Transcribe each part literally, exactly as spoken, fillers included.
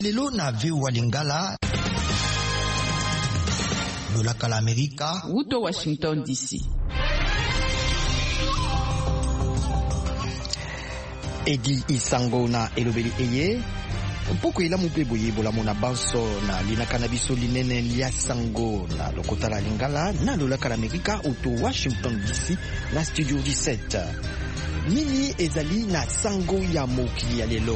Lelo na veo walingala lolaka la Amerika Uto Washington D C. Edi Isango na elobeli eye mpoko ila mupe boye bola mona banso na lina kanabiso linene lia sango na lokota la lingala na lolaka la Amerika uto Washington D C na studio dix-sept. Nini ezali na sango ya mokili ya lelo.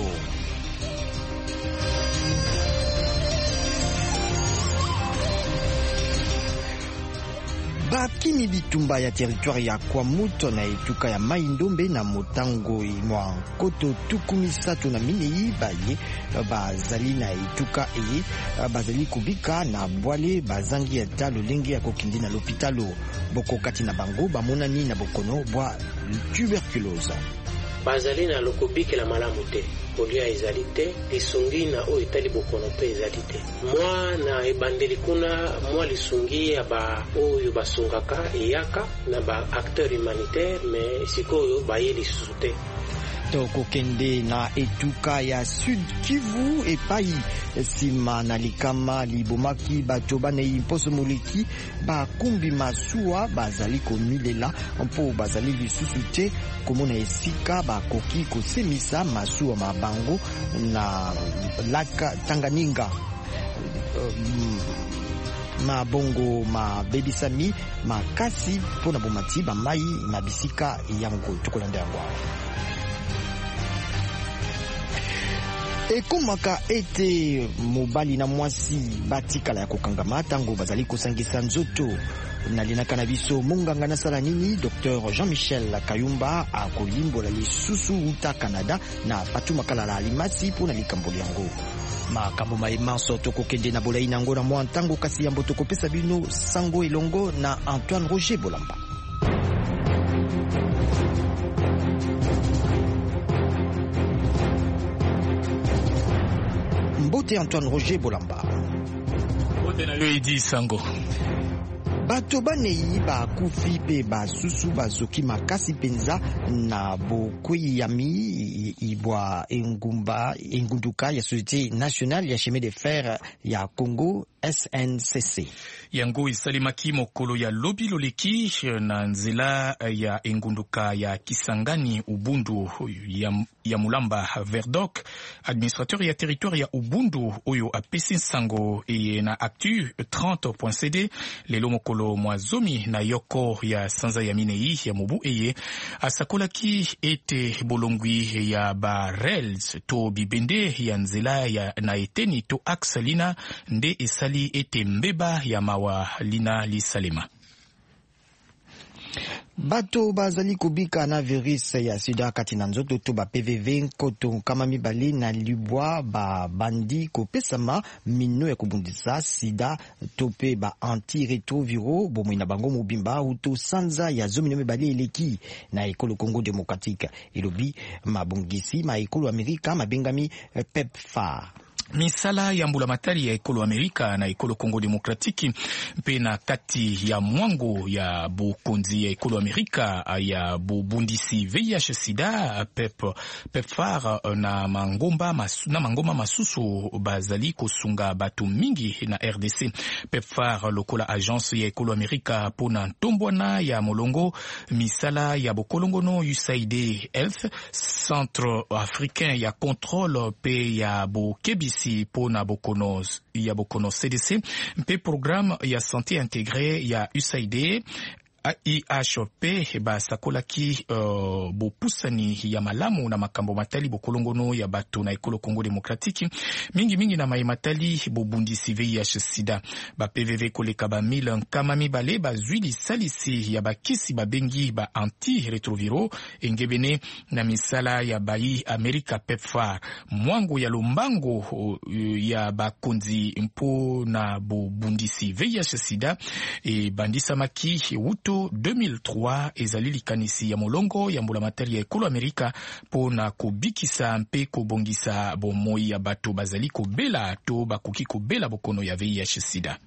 Bakimi bitumba ya territoire ya Kwamuto na etuka ya Maindombe na motango imwa koto tukumisatu na minei baye bazali na etuka eye bazali kubika na bwale bazangi ya talo lenge ya kokindi na l'hôpitalo boko kati na bango bamonani na bokono bwa tuberculose bazali na lokobiki la malamu te polia ezali te lisungi na oyo etali bokono pe ezali te mwa na ebandeli kuna mwa lisungi ya ba oyo basungaka eyaka na ba acteur humanitaire mais sikoyo baye lisusu te. Toko kende na etuka ya Sud Kivu epai sima na likama libomaki bato banei mposo moleki bakumbi masuwa bazali komilela mpo bazali lisusu te komona esika bakoki kosemisa masuwa mabango na laka Tanganyika. um, mabongo mabebisami makasi mpona bomati bamai na bisika yango tokolanda yango. Ekomaka ete mobali na mwasi batikala ya kokangama tango bazali kosangisa nzoto na linaka na biso monganga na sala nini Docteur Jean-Michel Kayumba akolimbola lisusu uta Canada na Fatuma Kalala Alimasi pona likambo yango. Makambo maemanso tokokende na bolai nango na mwa ntango kasi yambo tokopesa bino sango elongo na Antoine Roger Bolamba. Mbote Antoine Roger Bolamba. Mbote na yo Edi Sango. Bato banei bakufi pe basusu bazoki makasi penza na bokweyami ibwa engumba engunduka ya Société Nationale ya Chemin de Fer ya Congo S N C C. Yango isalimaki mokolo ya lobi loleki na nzela ya engunduka ya Kisangani Ubundu ya, ya Mulamba Verdok. Administrateur ya territoire ya Ubundu oyo apesi sango e na actu trente point c d lelo mokolo mwazomi na yoko ya sanza ya minei ya mobu eye asakolaki ete bolongwi ya barels to bibende ya nzela ya na eteni to aksalina nde esali ete mbeba ya mawa lina lisalema. Bato bazali kubika na virus ya sida kati na nzoto to ba P V V nkoto kama mibali na libwa ba bandi kopesama mino ya kubundisa sida tope ba antiretroviro bomo na bango mobimba uto sanza ya zomi mibali eleki na ekolo Congo Démocratique elobi mabongisi ma ekolo Amerika mabengami PEPFAR. Misala ya mbula matari ya ekolo Amerika na ekolo Congo Demokratiki mpe na kati ya mwango ya bokonzi ya ekolo Amerika ya bobundisi V I H sida pep PEPFAR na mangomba masu, na mangomba masusu bazali kosunga bato mingi na R D C. PEPFAR lokola agence ya ekolo Amerika pona ntombwana ya molongo misala ya bokolongono U S A I D Health Centre Africain ya contrôle pe ya bokebisi si pona bokono ya bokono C D C mpe programme ya santé intégrée ya U S A I D I H P ba sakolaki uh, bopusani ya malamu na makambo matali bokolongono ya bato na ekolo Congo Demokratiki mingi mingi na maimatali bobundisi V I H sida ba P V V koleka ba mille nkama mibale ba zwili salisi ya bakisi babengi ba anti-retroviro engebene na misala ya bayi Amerika PEPFAR mwango ya lombango uh, ya bakonzi mpo na bobundisi V I H sida e bandisa maki uto deux mille trois ezali likanisi ya molongo ya mbula matari ya ekolo Amerika po na kobikisa mpe kobongisa bomoi ya bato bazali kobela to bakoki kobela bokono ya V I H sida.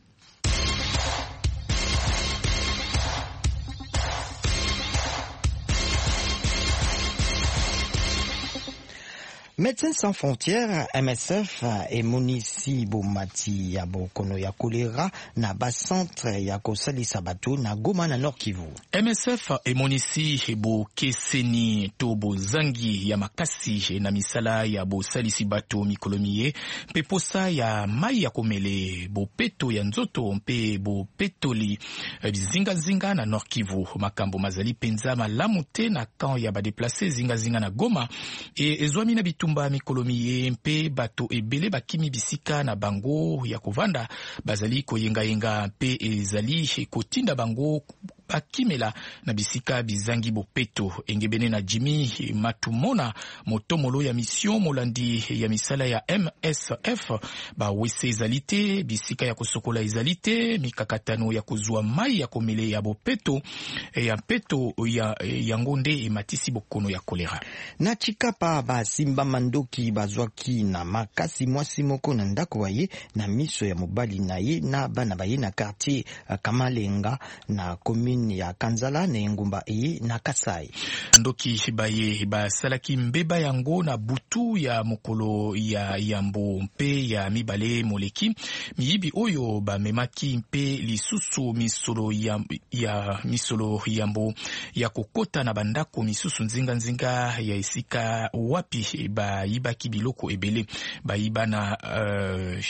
Médecins sans frontières M S F emonisi bomati ya bokono ya kolera na ba centre ya kosalisa bato na Goma na Nord Kivu. M S F emonisi bo keseni to bozangi ya makasi na misala ya bosalisi bato mikolomiye mpe posa ya mai ya komele bo peto ya nzoto mpe bo petoli zinga zinga na Nord Kivu. Makambo mazali penza malamu te na kan ya ba déplacer zinga zinga na Goma e ezwami na bitumba mikolomiye mpe bato ebele bakimi bisika na bango ya kovanda bazali koyenga yenga mpe ezali kotinda bango bakimela na bisika bizangi bopeto. Engebene na Jimmy Matumona motomolo ya mission molandi ya misala ya M S F ba wese ezalite bisika ya kosokola ezalite mikakatano ya kuzua mai ya komele ya bopeto ya peto ya yangonde ematisi bokono ya kolera. Na Chikapa ba simba mandoki bazwaki na makasi mwasi moko na ndako waye na miso ya mobali na ye na bana baye na quartier Kamalenga na commune ya Kanzala na Ngumba eye na Kasai. Ndoki baye basalaki mbeba yango na butu ya mokolo ya yambo mpe ya mibale moleki miyibi oyo bamemaki mpe lisusu misolo ya, ya misolo yambo ya kokota na bandako misusu nzinga nzinga ya esika wapi bayibaki biloko ebele bayibana uh,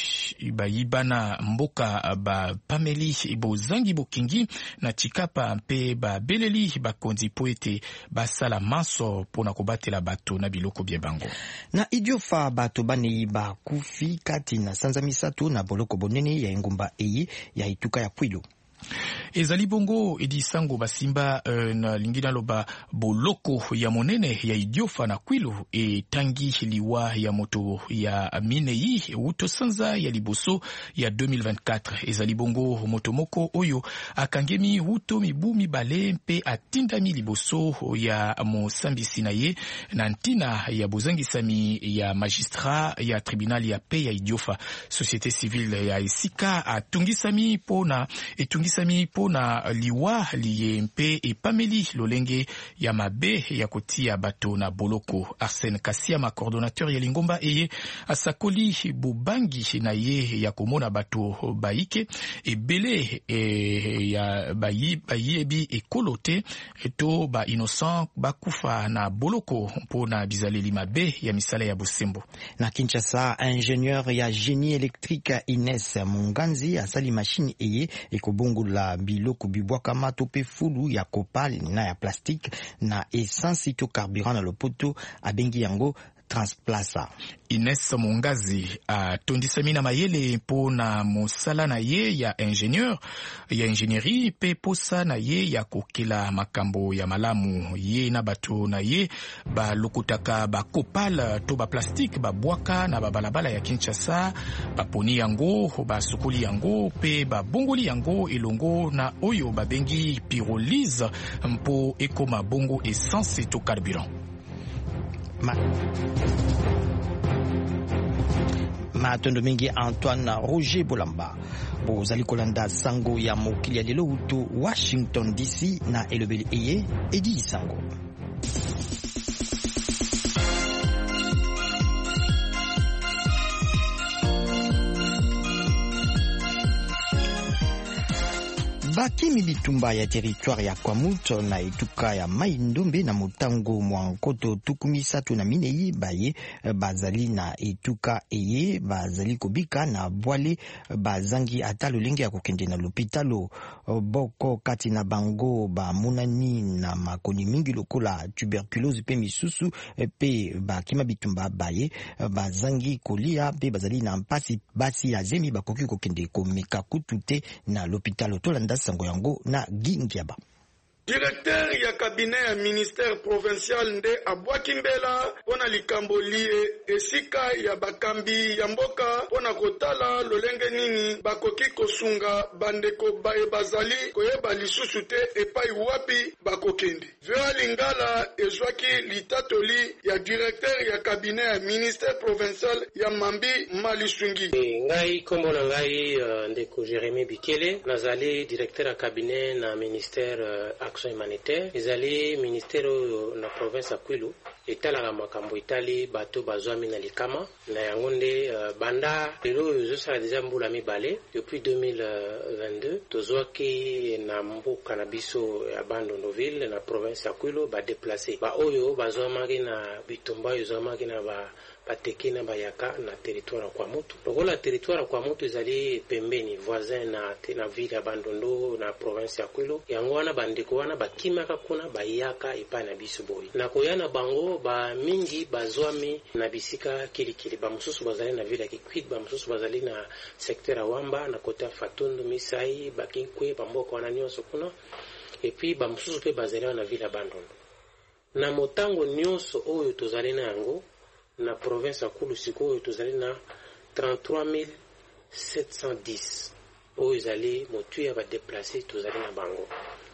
bayibana mboka ba pameli bozangi bokingi na Chikapa mpe ba beleli bakonzi po ete basala maso pona kobatela bato na biloko bie bango. Na Idiofa bato banei bakufi kati na sanza misato na boloko bonene ya Ngumba eye ya Ituka ya Kwilu. Ezali bongo edi sango basimba uh, na lingina loba boloko ya monene ya Idiofa na Kwilu e tangi liwa ya moto ya minei uto sanza ya liboso ya deux mille vingt-quatre. Ezali bongo moto moko oyo akangemi uto mibu mibale mpe atindami liboso ya mosambisi na ye na ntina ya bozangisami ya magistrat ya tribunal ya pe ya Idiofa. Société civile ya esika atungisami pona etungisami Sami pona liwa liye mpe epameli lolenge ya mabe ya kotia bato na boloko. Arsène Kasiama coordonnateur ya Lingomba eye asakoli bubangi na ye ya komona bato baike ebele e, ya bayi bayebi ekolote eto ba innocent bakufa na boloko pona bizaleli mabe ya misala ya Bosembo. Na Kinshasa ingénieur ya génie électrique Ines Munganzi asali machine eye ekobongo la biloko bibwaka matope fulu ya kopal na ya plastique na essence to carburant na lopoto abengi yango Transplaza. Ines Mungazi atondisami na mayele mpo na mosala na ye ya ingénieur ya ingénierie pe posa na ye ya kokela makambo ya malamu ye na bato na ye ba lokutaka ba kopal to ba plastique ba bwaka na babalabala ya Kinshasa baponi yango ba sukuli yango pe ba bongoli yango elongo na oyo babengi pyrolyse mpo ekoma bongo essence to carburant. Ma Matondo mingi Antoine Roger Bolamba bozali kolanda sango ya mokili ya lelo uto Washington D C na elobeli eye edi sango. Bakimi bitumba ya territoire ya Kwamuto na Ituka ya Mai-Ndombe na Mutango mwankoto tukumisatu na minei baye bazali na Ituka eye bazali kobika na bwale bazangi atalo lenge ya kokende na lopitalo boko kati na bango ba munani na makoni mingi lokola tuberculose pe misusu pe bakima bitumba baye bazangi kolia pe bazali na mpasi basi ya zemi bakoki kokende komeka kutute na lopitalo tolanda sango yango na Gingiaba. Directeur ya cabinet ya ministère provincial nde abwaki mbela pona likambo lie esika ya bakambi ya mboka pona kotala lolenge nini bakoki kosunga bandeko baye bazali koyeba lisusu te epai wapi bakokende. Vea Lingala ezwaki litatoli ya directeur ya cabinet ya ministère provincial ya Mambi Malisungi. E, ngai kombo na ngai uh, ndeko Jérémy Bikele nazali directeur ya cabinet na ministère uh, humanitaire ezali ministère na province ya Kwilu etalaka makambo itali bato bazwami na likama na yango nde uh, banda lelo ezosala deja mbula mibale depuis deux mille vingt-deux tozwaki na mboka na biso ya Bandondoville na province ya Kwilu badeplace ba oyo bazwamaki na bitumba ezwamaki na ba bateki na bayaka na territoire kwa mutu lokola territoire kwa mutu ezali pembeni voisin na na ville ya Bandondo na province ya Kwilu yango wana bandeko wana bakimaka kuna bayaka epa na biso boyi na koyana bango ba mingi bazwami na bisika kilikili ba mususu bazali na ville ya Kikwit ba mususu bazali na secteur ya Wamba na kota Fatundu Misai Bakinkwe bamboka wana nyonso kuna et puis ba mususu pe bazali na ville ya Bandondo na motango nyonso oyo tozali na yango na province ya Kulu sikoyo tozali na trente-trois mille sept cent dix oyo ezali motu ya badeplace tozali na bango.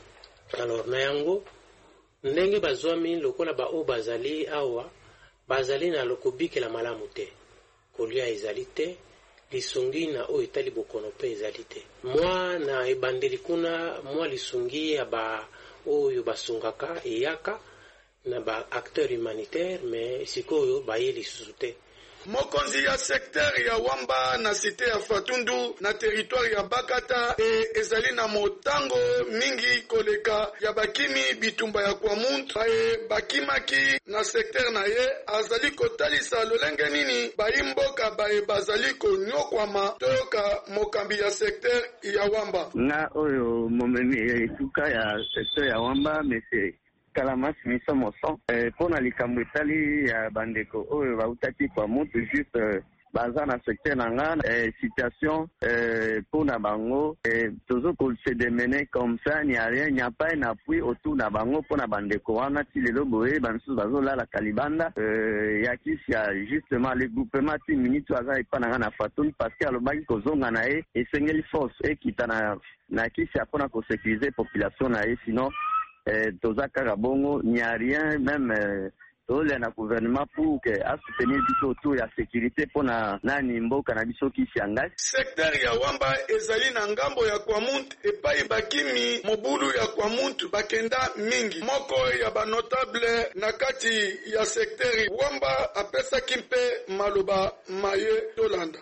Alors na yango ndenge bazwami lokola ba o bazali awa bazali na lokobikela malamu te kolia ezali te lisungi na oyo etali bokono pe ezali te mwa na ebandeli kuna mwa lisungi ya ba oyo basungaka eyaka na ba acteur humanitaire mais sikoyo baye lisusu te. Mokonzi ya secteur ya Wamba na cité ya Fatundu na territoire ya Bakata e ezali na motango mingi koleka ya bakimi bitumba ya kwa muntu bae bakimaki na secteur na ye azali kotalisa lolenge nini baimboka bae bazali konyokwama toyoka mokambi ya secteur ya Wamba na oyo momeni tuka ya secteur ya Wamba mese Kalamas miso moso eh, pona likambo etali ya bandeko oyo bautaki kwa mutu juste eh, baza na secteur na nga eh, situation eh, pona bango eh, tozo ko se démener comme ça ni a rien n'y a pas un appui autour na bango pona bandeko wana ti lelo boye bansu bazo la la Kalibanda eh, ya kisi ya justement le groupement ti minute aza ipana nga na Fatundu parce que alobaki kozonga na e esengeli force ekitana na kisi ya pona ko sécuriser population na e sinon Eh, tozaka kabongo n'y a rien même eh, tole na gouvernement pour que a soutenir biso autour ya sécurité pona nani mboka na biso kisi yangai secteur ya Wamba ezali na ngambo ya kwa muntu epai bakimi mobulu ya kwa muntu bakenda mingi moko ya ba notable na kati ya secteur Wamba apesa kimpe maloba maye tolanda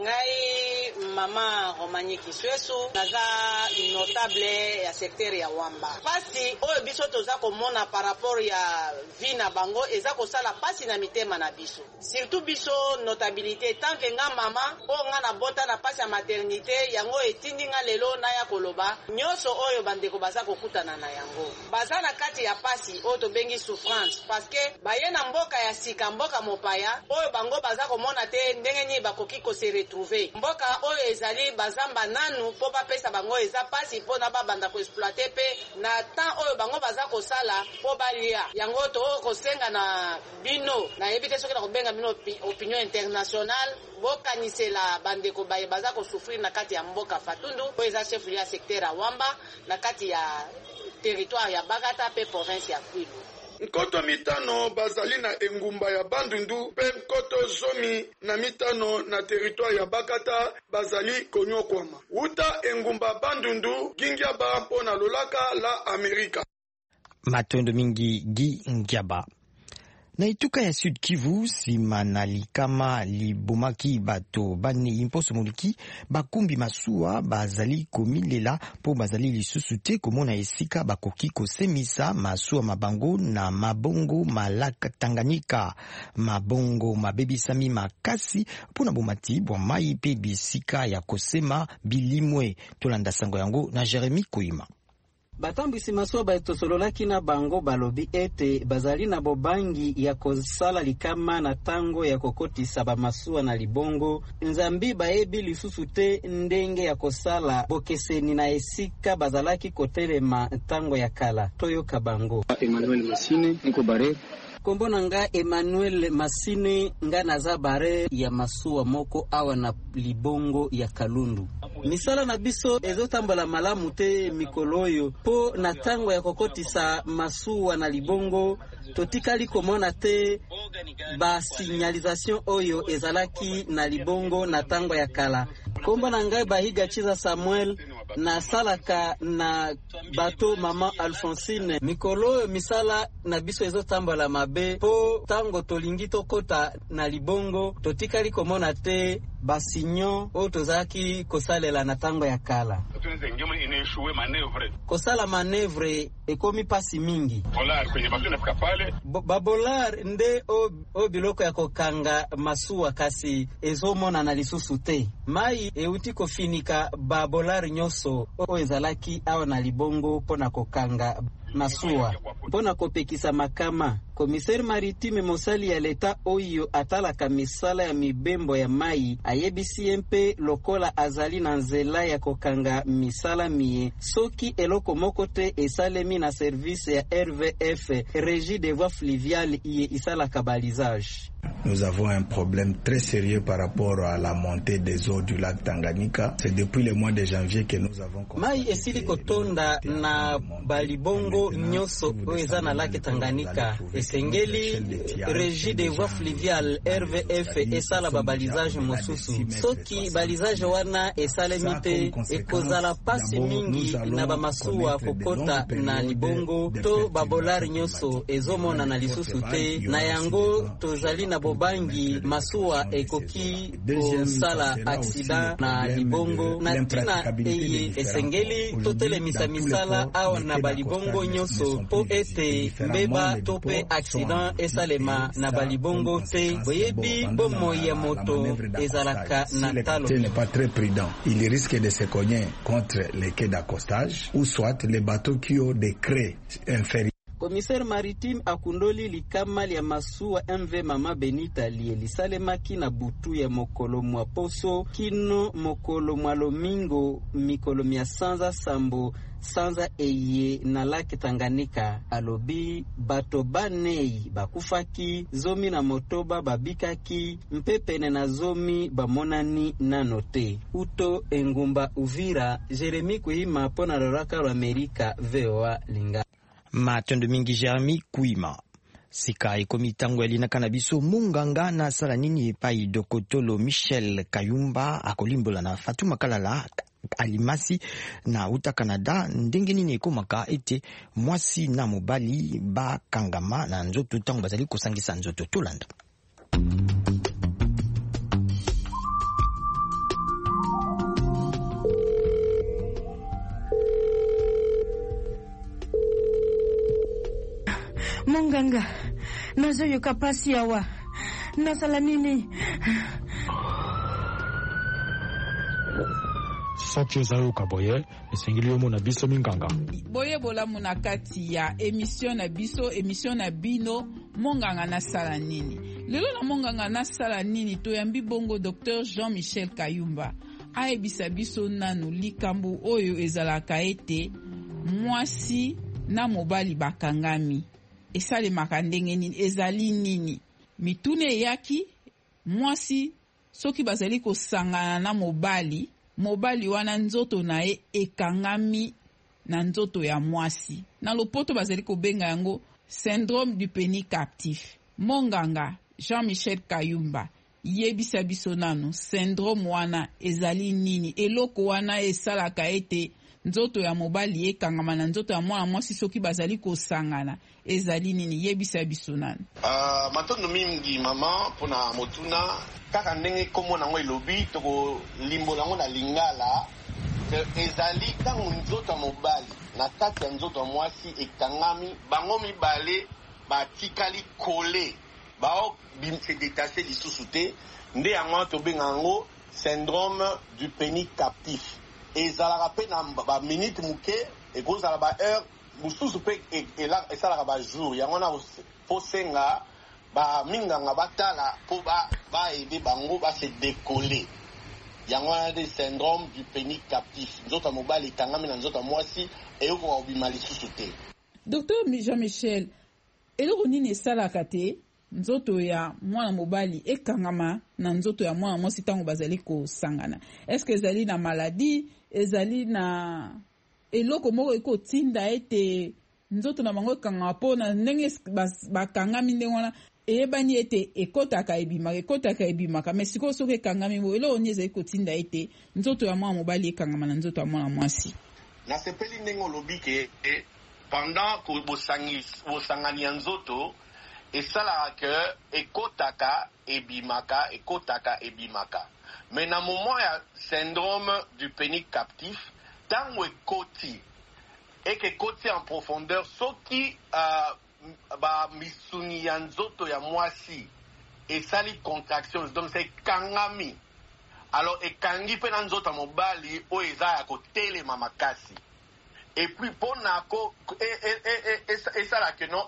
ngai mama Romanie Kiswesu naza notable ya secteur ya Wamba pasi oyo biso toza komona par rapport ya vie na bango eza kosala pasi na mitema na biso surtout biso notabilité tant que nga mama o nga na bota na pasi ya maternité yango etindi nga lelo na ya koloba nyonso oyo bandeko baza kokutana na yango baza na kati ya pasi oyo tobengi souffrance parce que baye na mboka ya sika mboka mopaya oyo bango baza komona te ndenge nini bakoki kosere retrouver mboka oyo ezali bazamba nanu po bapesa bango eza pasi po na babanda ko exploiter pe na temps oyo bango baza kosala po balia yango to kosenga na bino na yebite soki na kobenga bino opinion internationale bokanisela bandeko baye baza ko souffrir na kati ya mboka Fatundu po eza chef ya secteur ya Wamba na kati ya territoire ya Bagata pe province ya Kwilu nkoto mitano bazali na engumba ya Bandundu pe nkoto zomi na mitano na territoire ya Bakata bazali konyokwama uta engumba Bandundu gingia ba mpo na lolaka la Amerika Matondo mingi gi ngiaba na ituka ya Sud Kivu sima na likama libomaki bato bani imposo muliki bakumbi masuwa bazali komilela po bazali lisusu te komona esika bakoki kosemisa masuwa mabango na mabongo malaka Tanganyika mabongo mabebisami makasi pona bomati bwa mai pe bisika ya kosema bilimwe tolanda sango yango na Jeremy Koima batambwisi masuwa baetosololaki na bango balobi ete bazali na bobangi ya kosala likama na tango ya kokotisa bamasuwa na libongo nzambi bayebi lisusu te ndenge ya kosala bokeseni na esika bazalaki kotelema tango ya kala toyoka bango. Emmanuel Masine niko bare kombo na nga Emmanuel Masine nga naza bare ya masuwa moko awa na libongo ya Kalundu misala na biso ezotambola malamu te mikoloyo po na tango ya kokotisa masuwa na libongo totikali komona te ba signalisation oyo ezalaki na libongo na tango ya kala kombo na nga Bahiga Chiza Samuel na salaka na bato mama Alphonsine mikolo misala na biso ezotambola mabe po tango tolingi tokota na libongo totikali komona te basinyo o tozaki kosalela na tango ya kala kosala manevre ekomi pasi mingi babolar nde o, o biloko ya kokanga masuwa kasi ezomona na lisusu te mai euti kofinika babolar nyonso o ezalaki awa na libongo pona kokanga masuwa pona kopekisa makama. Komiseri maritime mosali ya leta oyo atalaka misala ya mibembo ya mai ayebisi mpe lokola azali na nzela ya kokanga misala mie soki eloko moko te esalemi na service ya R V F Régie des voies fluviales iye isalaka balisage. Nous avons un problème très sérieux par rapport à la montée des eaux du lac Tanganyika. C'est depuis le mois de janvier que nous avons mai esili kotonda na balibongo nyoso oeza na lac Tanganyika. Esengeli Régie des voies fluviales R V F esala babalisage mosusu. Soki balisage wana esalemi te ekozala pasi mingi na bamasuwa kokota na libongo to babolari nyoso ezomona na lisusu te na yango tozali na bobangi masuwa ekoki kosala aksida na libongo na tina eye esengeli totelemisa misala awa na balibongo nyonso po ete mbeba tope aksida esalema na balibongo te boyebi bomoi ya moto ezalaka na talo. Ce n'est pas très prudent. Il risque de se cogner contre les quais d'accostage ou soit les bateaux qui ont des craies inférieures. Komiseri maritime akundoli likama ya masuwa M V Mama Benita liye lisalemaki na butu ya mokolo mwa poso kino mokolo mwa lomingo mikolo mia sanza sambo sanza eye na laki Tanganyika alobi bato banei bakufaki zomi na motoba babikaki mpepene na zomi bamonani nanote uto engumba Uvira. Jeremy Kuima pona loraka wa Amerika V O A linga matondo mingi Jeremy Kuima sika ikomi tango elinaka na biso munganga na sala nini epai Dokotolo Michel Kayumba akolimbola na Fatuma Kalala alimasi na uta Canada ndenge nini ekomaka ete mwasi na mobali ba kangama na nzoto tango bazali kosangisa nzoto tolanda. Munganga nazo yoka pasi awa nasala nini soki ozayoka boye esengeli yo mona biso minganga boye bolamu na kati ya emission na biso emission na bino monganga nasala nini. Lelo na monganga nasala nini toyambi bongo Docteur Jean-Michel Kayumba ayebisa biso nanu likambo oyo ezalaka ete mwasi na mobali bakangami esalemaka ndenge nini ezali nini. Mitune yaki mwasi soki bazali kosangana na mobali mobali wana nzoto na e ekangami na nzoto ya mwasi na lopoto bazali kobenga yango syndrome du pénis captif. Monganga Jean-Michel Kayumba yebisa biso nanu syndrome wana ezali nini eloko wana esalaka ete nzoto ya mobali ekangama na nzoto ya mwana mwasi soki bazali kosangana ezali nini yebisa biso nanu. Uh, matondo mingi mama pona motuna kaka ndenge komo nango elobi toko limbo nango na lingala ezali tango nzoto ya mobali na kati ya nzoto ya mwasi ekangami bango mibale batikali kole bao bimse détaché lisusu te nde yango tobenga yango syndrome du pénis captif. ezalaka pe na ba minute muke ekozala ba heure mususu pe esalaka ba jour yango na posenga ba minganga batala po ba ba aider bango ba se décoller yango na de syndrome du pénis captif nzoto mobali kangami na nzoto mwasi eyoko obima lisusu te. Docteur Jean-Michel eloko nini esalaka te nzoto ya mwana mobali ekangama na nzoto ya mwana mwasi tango bazali kosangana? Est-ce que ezali na maladie ezali na eloko moko ekotinda ete nzoto na bango ekangama po na ndenge bakangami ndenge wana eyebani ete ekotaka ebimaka ekotaka ebimaka mais sikoyo soki ekangami boye eloko nini ezali kotinda ete nzoto ya mwana mobali ekangama na nzoto ya mwana mwasi. nasepeli ndenge olobi ke pendant que bosangani ya nzoto esalaka ke ekotaka ebimaka ekotaka ebimaka mais na moment ya syndrome du pénis captif ntango ekoti eke ekoti en profondeur soki uh, ba misuni ya nzoto ya mwasi esali contraction donc c'est ekangami alors ekangi mpe na nzoto ya mobali oyo eza ya kotelema makasi et puis mpona ko esalaka no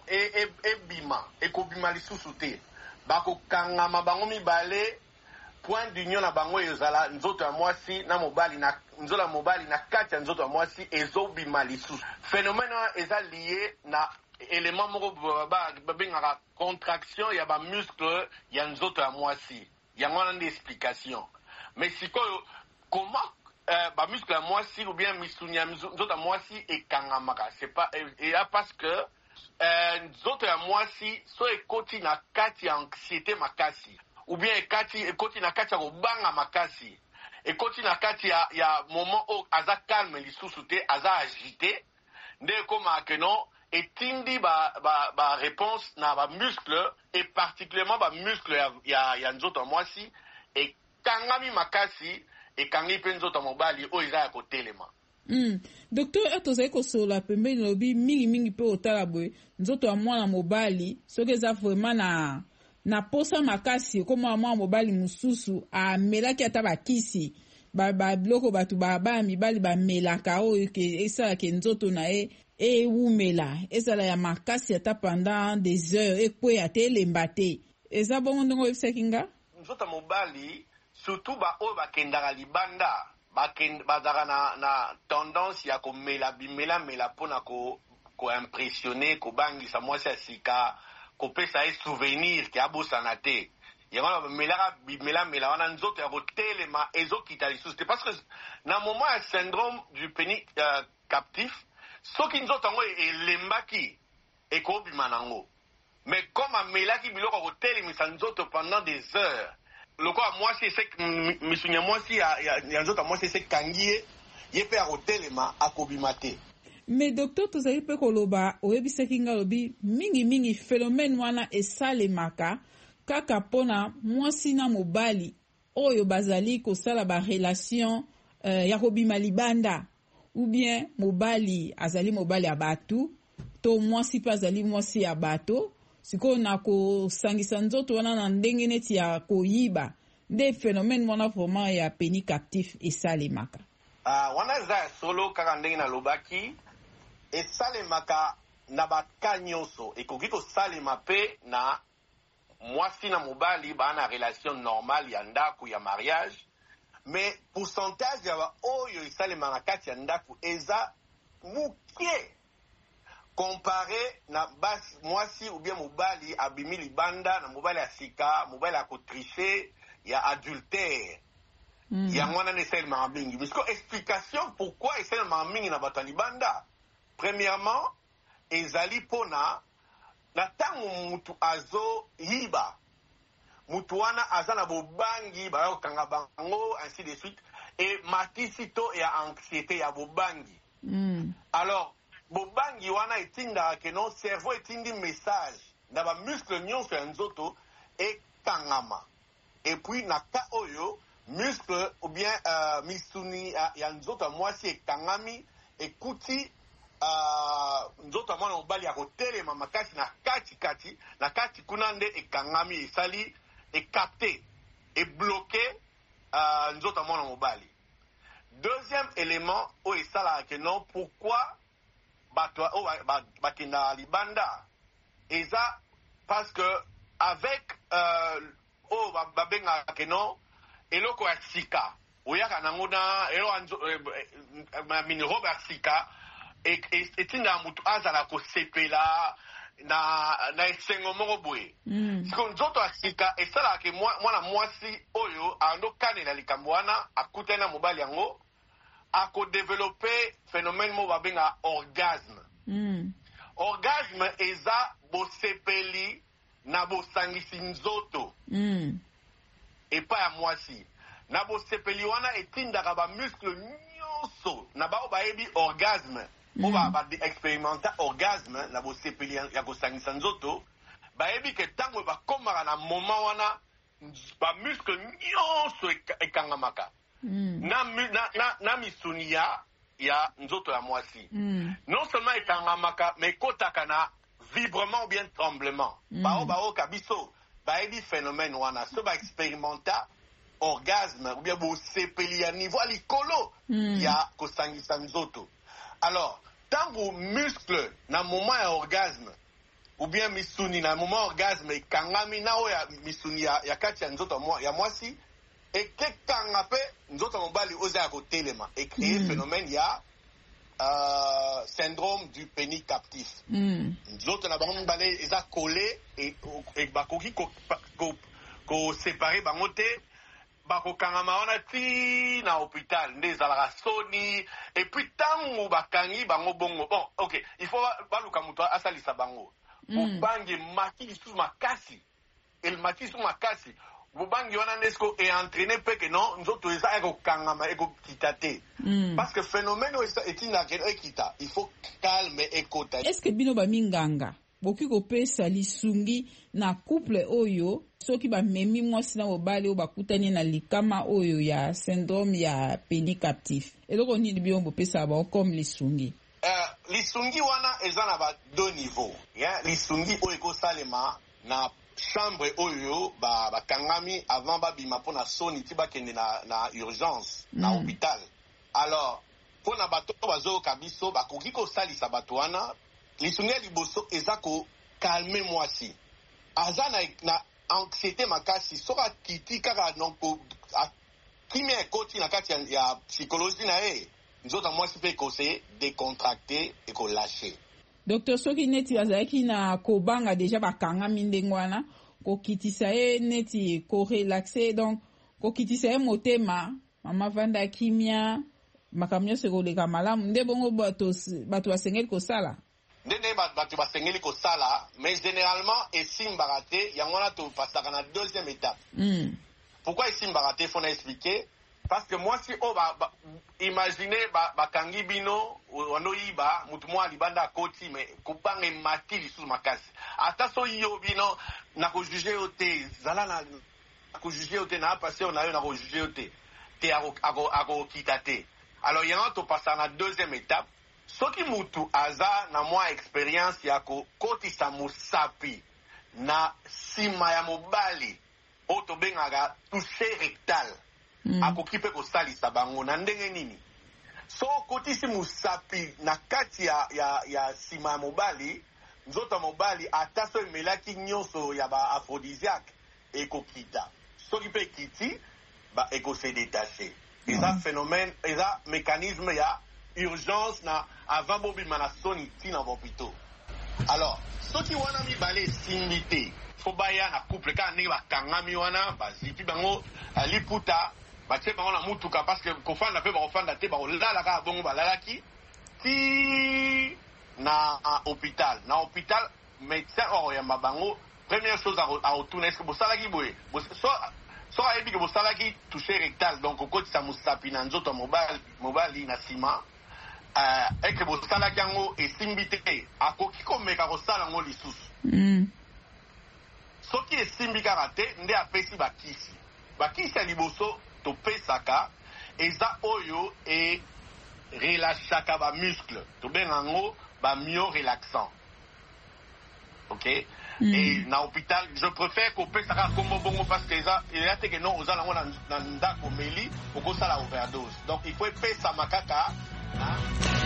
ebima ekobima lisusu te bakokangama bango mibale point d'union na bango ezala nzoto ya mwasi na mobali na nzoto ya mobali na kati ya nzoto ya mwasi ezobima lisusu. Phénomène eza lié na élément moko babengaka contraction ya bamuscle ya nzoto ya mwasi yango wana nde explication. Mais sikoyo comment euh, bamuscle ya mwasi ou bien misuni ya nzoto ya mwasi ekangamaka c'est pas et là parce que euh, nzoto ya mwasi so ekoti na kati ya anxiété makasi ou bien ekati ekoti na kati ya kobanga makasi ekoti na kati ya, ya moment o aza calme lisusu te aza agité nde ekomaka no etindi ba, ba, ba réponse na ba muscle et particulièrement ba muscle ya, ya, ya nzoto ya mwasi ekangami makasi ekangi mpe nzoto ya mobali oyo eza ya kotelema. Mm. Docteur atozali kosola pembeni lobi mingi mingi pe otala boye nzoto ya mwana mobali soki eza vraiment na na posa makasi koma mwana mobali mususu amelaki ata bakisi ba ba biloko batu ba ba mibali bamelaka oyo ke esalaka nzoto na ye ewumela ezala ya makasi ata pendant des heures ekweya te elemba te eza bongo ndenge oyebisaki nga nzoto ya mobali surtout ba oyo bakendaka libanda bazaka na, na tendance ya komela bimela mela mpona ko, ko impressionner kobangisa mwasi ya sika kopesa ye souvenir ke abosana te yango wana bamelaka bimela mela wana nzoto ya kotelema ezokita lisusu te parce que na moment ya syndrome du pénis uh, captif soki nzoto yango elembaki ekobima nango mais comme amelaki biloko kotelemisa nzoto pendant des heures lokola mwasi ese misuni ya mwasi ya nzoto ya mwasi ese kangi ye ye mpe akotelema akobima te. Mais docteur tozali mpe koloba oyebisaki nga lobi mingi mingi phénomène wana esalemaka kaka mpona mwasi na mobali oyo bazali kosala barelation uh, ya kobima libanda ou bien mobali azali mobali ya bato to mwasi mpe azali mwasi ya bato sikoyo na kosangisa nzoto wana na ndenge neti ya koyiba nde phénomène wana vraiment ya pénis captif esalemaka. Uh, wana eza ya solo kaka ndenge nalobaki esalemaka na baka nyonso ekoki kosalema mpe na mwasi na mobali baa na relation normale ya ndako ya mariage mais pourcentage ya baoyo esalemaka kati ya ndako eza muke comparé na basi mwasi ou bien mobali abimi libanda na mobali ya sika mobali ya kotriche ya adultère. Mm. Ya mwana nesalemaka mingi parce que explication pourquoi esalemaka mingi na bato ya libanda premièrement ezali pona na ntango mutu azo yiba mutu wana aza na bobangi baya kokanga bango ainsi de suite et matisi to ya anxiété ya bobangi. Mm. Alors bobangi wana etindaka ke non cerveau etindi message na bamuscle nyonso ya nzoto ekangama et puis na ka oyo muscle ou bien uh, misuni ya, ya nzoto ya mwasi ekangami ekuti uh, nzoto ya mwana mobali ya kotelema makasi na kati kati na kati kuna nde ekangami esali ekapte ebloke uh, nzoto ya mwana mobali. Deuxième élément oyo esalaka ke non pourquoi bato oyo bakenda libanda eza parce que avec euh, oyo babengaka ke non eloko ya sika oyaka nango na minrobe ya sika etindaka mutu azala kosepela na, na esengo moko boye. Mm. Siko nzoto ya sika esalaka ke mwana mwasi oyo andokanela likambo wana akutani na mobali yango akodevelope phénomène moko babengaka orgasme. Mm. Orgasme eza bosepeli na bosangisi nzoto mm. epa ya mwasi na bosepeli wana etindaka bamuscle nyonso na bao bayebi orgasme po mm. baexperimenta orgasme na bosepeli ya kosangisa nzoto bayebi ke ntango bakomaka na moma wana bamuscle nyonso ekangamaka mm. na, na, na, na misuni ya ya nzoto ya mwasi mm. non seulement ekangamaka mais ekotaka na vibrement ou bien tremblement mm. bao baoka biso bayebi phénomène wana so baexperimenta orgasme ou bien bosepeli ya niveau ya likolo mm. ya kosangisa nzoto. Alors tango muscle na moment ya orgasme ou bien misuni na moment orgasme ekangami na oya misuni ya, ya kati ya nzoto ya mwasi ekekanga pe nzoto mobali oza ya kotelema ecréer mm. phénomène ya uh, syndrome du pénis captif mm. nzoto na bango mibale eza collé et, et bakoki ko, ko, ko séparer bango te bakokangama wana ti na hôpital nde ezalaka soni et puis tango bakangi bango bongo bon ok il faut baluka moto asalisa bango bobangi mm. maki lisusu makasi elmaki lisusu makasi bobangi wana nesko e entraîner pe que non nzoto eza ekokangama ekokita te mm. parce que phénomène etinaka ekita il faut calme ekota. Est-ce que bino baminganga boki kopesa lisungi na couple oyo soki bamemi mwasi na mobali oyo bakutani na likama oyo ya syndrome ya pénis captif eloko nini bino bopesa bao comme lisungi? Uh, lisungi wana eza na ba deux niveaux yeah? Lisungi oyo ekosalema na chambre oyo ba bakangami avant babima pona soni ti bakende na na urgence mm. na hôpital. Alors pona bato bazoyoka biso bakoki kosalisa bato wana lisungi ya liboso eza ko calme mwasi aza na, na anxiété makasi soka kiti kaka nonko kimia ekoti na kati ya, ya psychologie na ye nzoto mwasi pe kose décontracté et ko lâcher. Docteur soki neti azalaki na kobanga déjà bakangami ndenge wana kokitisa ye neti ko relaxer donc kokitisa ye motema mama vanda kimia makambo nyonso ekoleka malamu nde bongo bato bato basengeli kosala ndenge bato basengeli kosala mais généralement esimbaka te yango wana topasaka na deuxième étape. mm. Pourquoi esimbaka te faut na expliquer parce que moi si oh ba, ba imaginez ba bakangi bino wanoyiba mutu mwa libanda akoti mais kopanga mati lisusu makasi ata so yo bino na ko juger yo te zala na ko juger yo te na passer on a yo na ko juger yo te te ako ako kitate. Alors yango to passa na deuxième étape soki mutu aza na mwa expérience ya ko kotisa musapi na sima ya mobali o to bengaka toucher rectal mm. akoki pe kosalisa bango na ndenge nini so kotisi musapi na kati ya, ya, ya sima ya mobali nzoto mobali ata so emelaki nyonso ya ba aphrodisiaque ekokita soki pe kiti ba ekose détacher. Eza mm. phénomène eza mécanisme ya urgence na avant bobima na soni tina bopito. Alors soki wana mibale simbi te fo baya na couple ka ndenge bakangami wana bazipi bango liputa batie bango na mutuka parce que kofanda pe bakofanda te bakolala kaka bongo balalaki ti na hôpital na hôpital médecin okoyamba bango première chose a otuna est-ce que bosalaki boye so so ayebi ke bosalaki toucher rectal donc okotisa mosapi na nzoto mobali mobali na nsima uh, eke bosalaki yango esimbi te akoki komeka kosala yango lisusu mm. soki esimbi kaka te nde apesi bakisi bakisi ya liboso topesaka eza oyo e relâchaka bamuscle tobenga yango bamyo relaxant. Ok. Mm. Et na hôpital je préfère qu'on pèse ça comme bongo parce que ça il y a que non aux allons dans ndako meli oko sala overdose donc il faut payer ça makaka hein?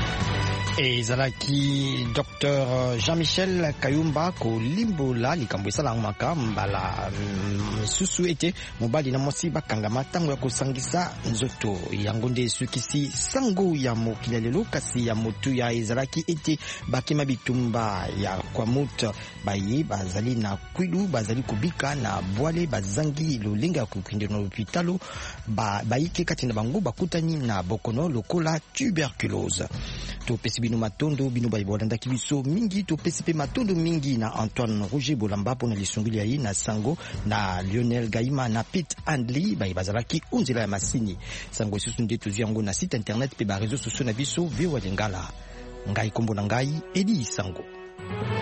ezalaki Docteur Jean-Michel Kayumba ko limbola likambo esalanga makamba la susu ete mobali na mwasi bakangama ntango ya kosangisa nzoto yango nde esukisi sango ya mokili lelo kasi ya motu ya ezalaki ete bakema bitumba ya kwa mutu baye bazali na kwilu bazali kubika na bwale bazangi lolenga kokinde na hôpitalo ba bayike kati na bango bakutani na bokono lokola tuberculose to pesi bino matondo bino baibolanda kibiso mingi to P C P matondo mingi na Antoine Roger Bolamba pona lisungili yi na sango na Lionel Gaima na Pete Andli baibazalaki unzela ya masini sango susu ndetu yango na site internet pe ba réseaux sociaux na biso V O A Lingala ngai kombo na ngai Edi Sango.